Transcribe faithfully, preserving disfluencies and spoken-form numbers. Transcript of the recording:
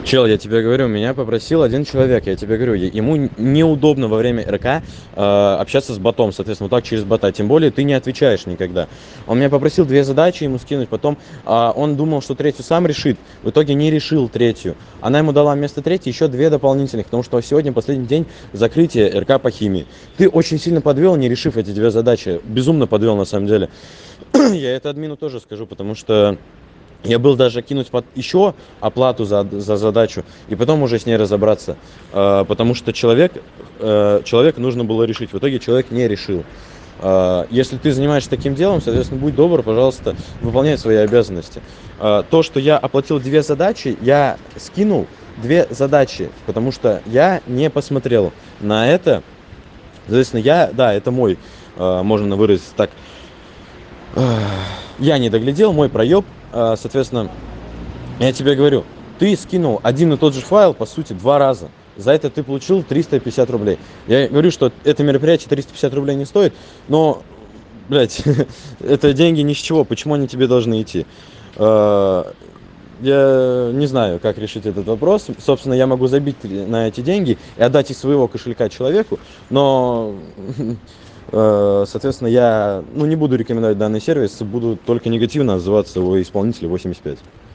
Чел, я тебе говорю, меня попросил один человек, я тебе говорю, е- ему н- неудобно во время РК э, общаться с ботом, соответственно, вот так через бота, тем более ты не отвечаешь никогда. Он меня попросил две задачи ему скинуть, потом а, он думал, что третью сам решит, в итоге не решил третью. Она ему дала вместо третьей еще две дополнительных, потому что сегодня последний день закрытия РК по химии. Ты очень сильно подвел, не решив эти две задачи, безумно подвел на самом деле. Я это админу тоже скажу, потому что я был даже кинуть под еще оплату за, за задачу и потом уже с ней разобраться, э, потому что человек, э, человек нужно было решить. В итоге человек не решил. Э, если ты занимаешься таким делом, соответственно, будь добр, пожалуйста, выполняй свои обязанности. Э, то, что я оплатил две задачи, я скинул две задачи, потому что я не посмотрел на это. Соответственно, я, да, это мой, э, можно выразиться так, я не доглядел, мой проеб, э, соответственно, я тебе говорю, ты скинул один и тот же файл, по сути, два раза. За это ты получил триста пятьдесят рублей. Я говорю, что это мероприятие триста пятьдесят рублей не стоит, но, блядь, это деньги ни с чего. Почему они тебе должны идти? Э, Я не знаю, как решить этот вопрос. Собственно, я могу забить на эти деньги и отдать из своего кошелька человеку, но, э, соответственно, я, ну, не буду рекомендовать данный сервис, буду только негативно отзываться о исполнителе восемьдесят пять.